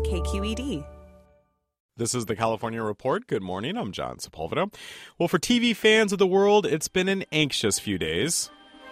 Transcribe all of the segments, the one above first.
KQED. This is the California Report. Good morning. I'm John Sepulveda. Well, for TV fans of the world, it's been an anxious few days.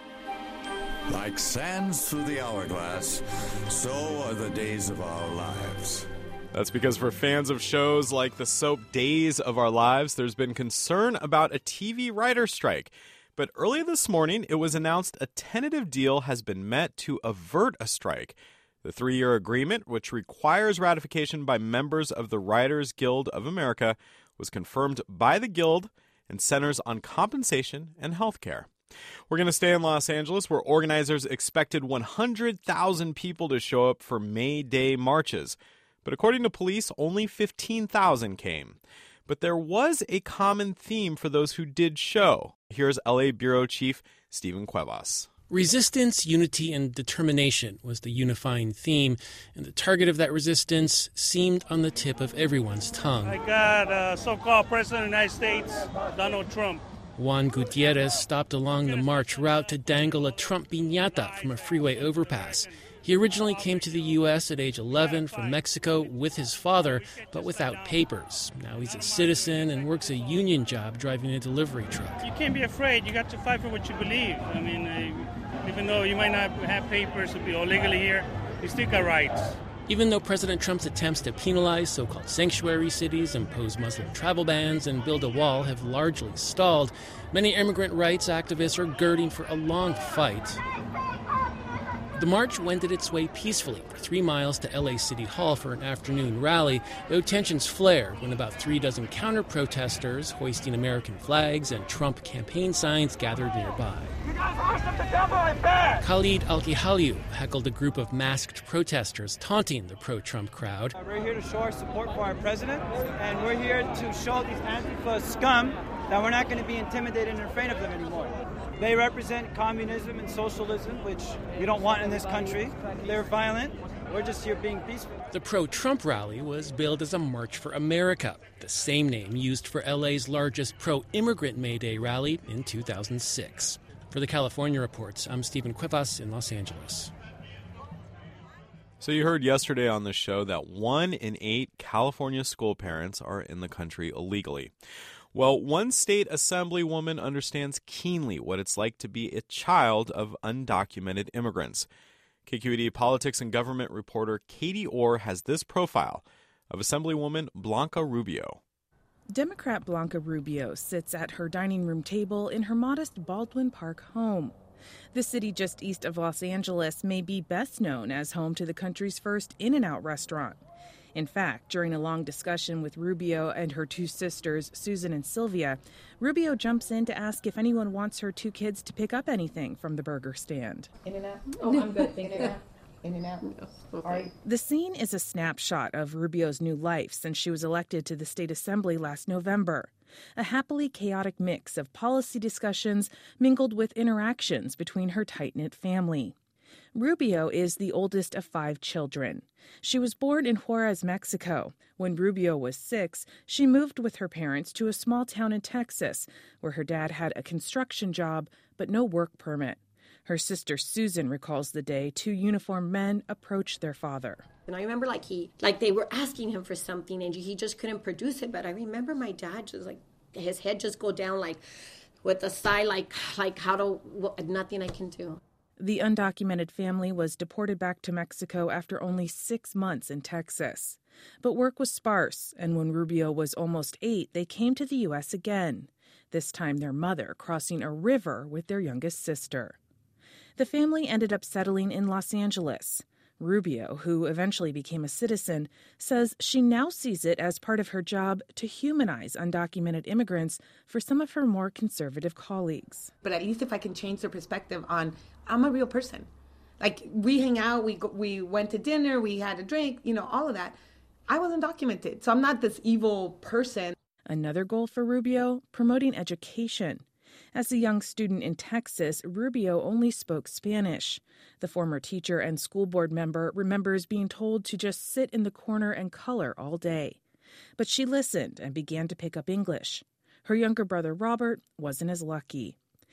Like sands through the hourglass, so are the days of our lives. That's because for fans of shows like the soap Days of Our Lives, there's been concern about a TV writer strike. But early this morning, it was announced a tentative deal has been met to avert a strike. The 3-year agreement, which requires ratification by members of the Writers Guild of America, was confirmed by the Guild and centers on compensation and health care. We're going to stay in Los Angeles, where organizers expected 100,000 people to show up for May Day marches. But according to police, only 15,000 came. But there was a common theme for those who did show. Here's LA Bureau Chief Stephen Cuevas. Resistance, unity, and determination was the unifying theme, and the target of that resistance seemed on the tip of everyone's tongue. I got so-called President of the United States, Donald Trump. Juan Gutierrez stopped along the march route to dangle a Trump piñata from a freeway overpass. He originally came to the U.S. at age 11 from Mexico with his father, but without papers. Now he's a citizen and works a union job driving a delivery truck. You can't be afraid. You got to fight for what you believe. I mean, even though you might not have papers to be illegally here, you still got rights. Even though President Trump's attempts to penalize so-called sanctuary cities, impose Muslim travel bans, and build a wall have largely stalled, many immigrant rights activists are girding for a long fight. The march wended its way peacefully for 3 miles to LA City Hall for an afternoon rally, though tensions flared when about 36 counter-protesters hoisting American flags and Trump campaign signs gathered nearby. You guys worship the devil in bed! Khalid Al-Kihaliu heckled a group of masked protesters taunting the pro-Trump crowd. We're here to show our support for our president, and we're here to show these Antifa scum that we're not going to be intimidated and afraid of them anymore. They represent communism and socialism, which we don't want in this country. They're violent. We're just here being peaceful. The pro-Trump rally was billed as a March for America, the same name used for LA's largest pro-immigrant May Day rally in 2006. For the California Reports, I'm Stephen Cuevas in Los Angeles. So you heard yesterday on the show that 1 in 8 California school parents are in the country illegally. Well, one state assemblywoman understands keenly what it's like to be a child of undocumented immigrants. KQED politics and government reporter Katie Orr has this profile of Assemblywoman Blanca Rubio. Democrat Blanca Rubio sits at her dining room table in her modest Baldwin Park home. The city just east of Los Angeles may be best known as home to the country's first In-N-Out restaurant. In fact, during a long discussion with Rubio and her 2 sisters, Susan and Sylvia, Rubio jumps in to ask if anyone wants her 2 kids to pick up anything from the burger stand. In-N-Out? Oh, I'm good. Thank you. In-N-Out? No. All right. The scene is a snapshot of Rubio's new life since she was elected to the state assembly last November. A happily chaotic mix of policy discussions mingled with interactions between her tight-knit family. Rubio is the oldest of 5 children. She was born in Juarez, Mexico. When Rubio was 6, she moved with her parents to a small town in Texas, where her dad had a construction job but no work permit. Her sister Susan recalls the day 2 uniformed men approached their father. And I remember they were asking him for something and he just couldn't produce it. But I remember my dad just his head just go down with a sigh nothing I can do. The undocumented family was deported back to Mexico after only 6 months in Texas. But work was sparse, and when Rubio was almost 8, they came to the U.S. again, this time their mother crossing a river with their youngest sister. The family ended up settling in Los Angeles. Rubio, who eventually became a citizen, says she now sees it as part of her job to humanize undocumented immigrants for some of her more conservative colleagues. But at least if I can change their perspective on, I'm a real person. We hang out, we went to dinner, we had a drink, all of that. I was undocumented, so I'm not this evil person. Another goal for Rubio, promoting education. As a young student in Texas, Rubio only spoke Spanish. The former teacher and school board member remembers being told to just sit in the corner and color all day. But she listened and began to pick up English. Her younger brother, Robert, wasn't as lucky.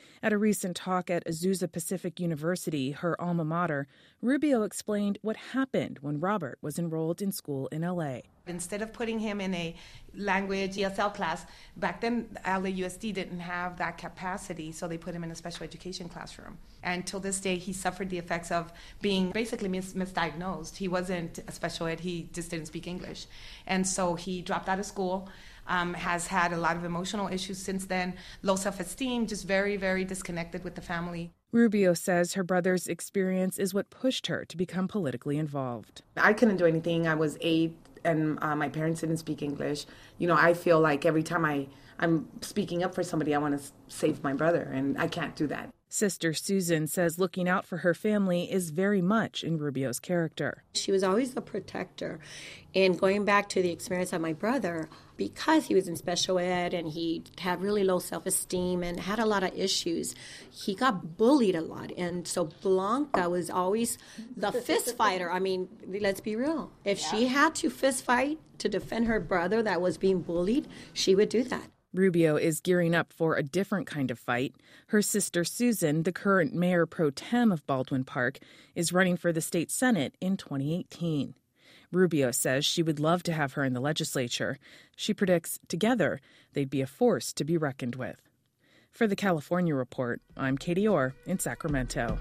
At a recent talk at Azusa Pacific University, her alma mater, Rubio explained what happened when Robert was enrolled in school in L.A. Instead of putting him in a language ESL class, back then LAUSD didn't have that capacity, so they put him in a special education classroom. And till this day, he suffered the effects of being basically misdiagnosed. He wasn't a special ed, he just didn't speak English. And so he dropped out of school, has had a lot of emotional issues since then, low self-esteem, just very, very disconnected with the family. Rubio says her brother's experience is what pushed her to become politically involved. I couldn't do anything. I was 8, and my parents didn't speak English. You know, I feel like every time I'm speaking up for somebody, I want to save my brother, and I can't do that. Sister Susan says looking out for her family is very much in Rubio's character. She was always the protector. And going back to the experience of my brother, because he was in special ed and he had really low self-esteem and had a lot of issues, he got bullied a lot. And so Blanca was always the fist fighter. I mean, let's be real. If she had to fist fight to defend her brother that was being bullied, she would do that. Rubio is gearing up for a different kind of fight. Her sister Susan, the current mayor pro tem of Baldwin Park, is running for the state Senate in 2018. Rubio says she would love to have her in the legislature. She predicts together they'd be a force to be reckoned with. For the California Report, I'm Katie Orr in Sacramento.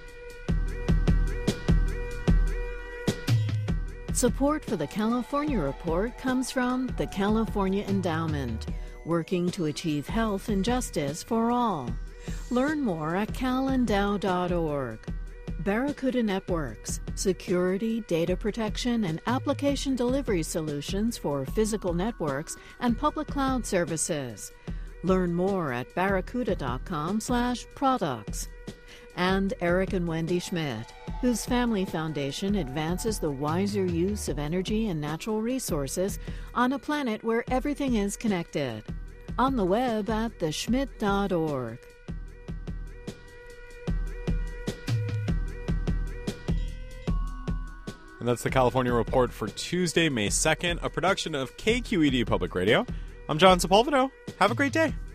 Support for the California Report comes from the California Endowment, working to achieve health and justice for all. Learn more at calendow.org. Barracuda Networks, security, data protection, and application delivery solutions for physical networks and public cloud services. Learn more at barracuda.com/products. And Eric and Wendy Schmidt, whose family foundation advances the wiser use of energy and natural resources on a planet where everything is connected. On the web at theschmidt.org. And that's the California Report for Tuesday, May 2nd, a production of KQED Public Radio. I'm John Sepulveda. Have a great day.